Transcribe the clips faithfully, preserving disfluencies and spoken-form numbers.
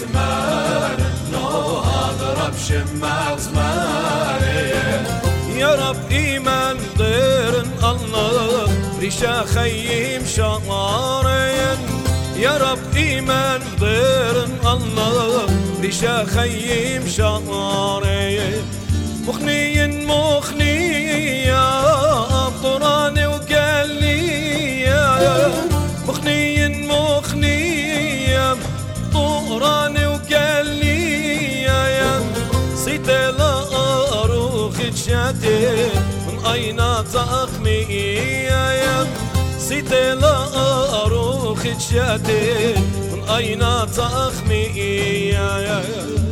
بزمان لو اضرب شماغ زماني. يا رب إيمان دير الله ريشا خيم شعارين. يا رب إيمان دير الله ريشا خيم شعارين. مخني مخني يا طراني وقال لي يا مخني مخني يا طراني وقال لي يا صيت لا أروخ شاتي من أين تأخمي يا صيت لا أروخ شاتي من أين تأخمي يا.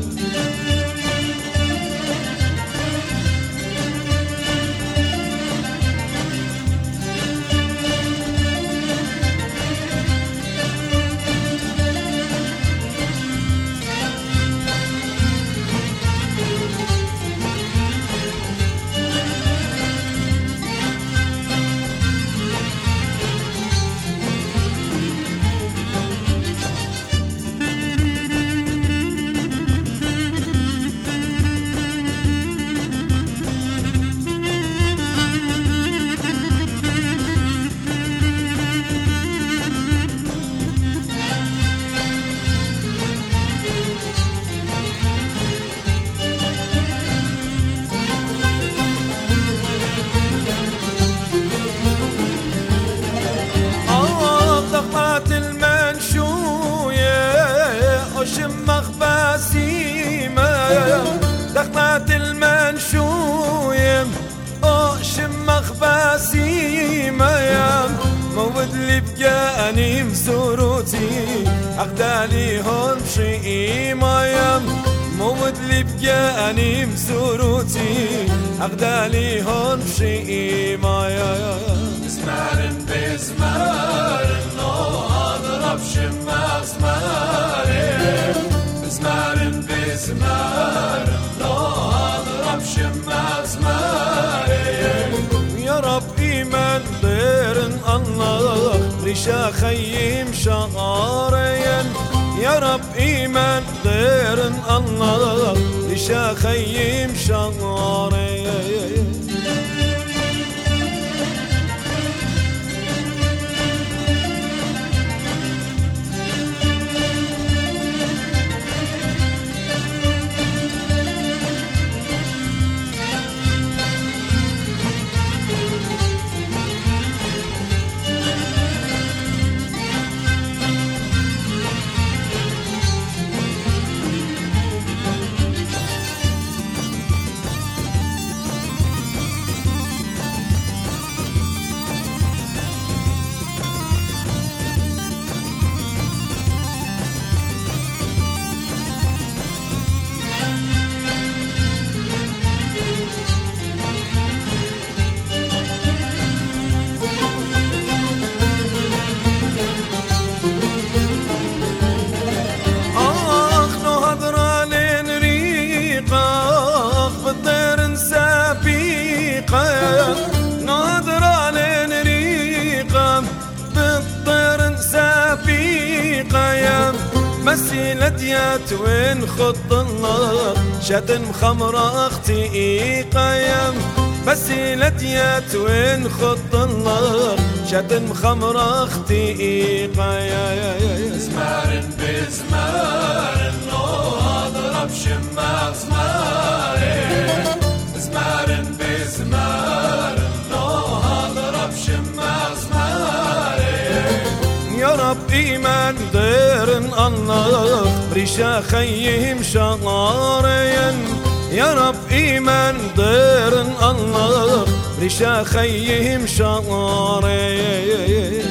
شمخ باسيمة دخلت المنشويم او شمخ باسيمة يا موت لي بجاني مسوروتي اغدالي هون شيمة يا موت لي بجاني مسوروتي اغدالي هون شيمة يا. زمان بزمان لو اضرب شماغ زماني. زمان بزمان لو اضرب شماغ زماني. يا رب إيمان دير الله ريشا خيم شعارين. يا رب إيمان دير الله ريشا خيم شعارين. ناظرة لنريقة بالطير سابيقة يا مسيلة يات وين خط النار شاتم خمرة اختيقة يا مسيلة يات وين خط النار شاتم خمرة اختيقة يا يا يا. زمان بزمان لو اضرب شماغ زماني. زمان بزمان لو اضرب شماغ زماني. يا رب إيمان دير الله ريشا خيم شعارين. يا رب إيمان دير الله ريشا خيم شعارين.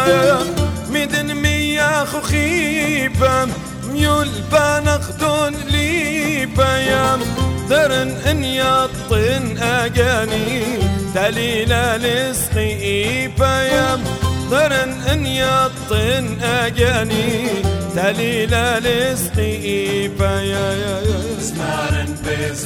مدن ميا خخيبة ميول بنخدون ليبيا درن ان يطن اجاني دليل لسقيبة يا درن ان يطن اجاني دليل لسقيبة يا يا يا زمارن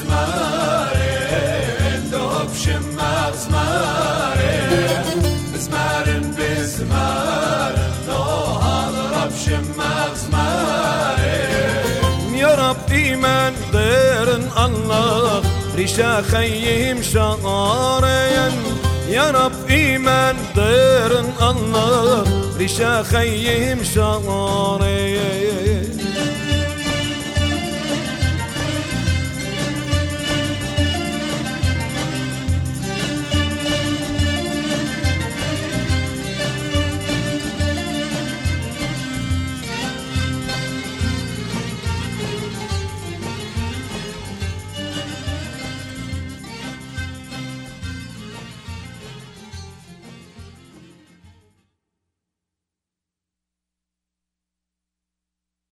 بزمارن دوب شماغ زمارن زمارن بزمارن دو هضرب شماغ زمارن يا رب إيمان ديرن الله ريشا خيم شعارين يا رب إيمان ديرن الله ريشا خيم شعارين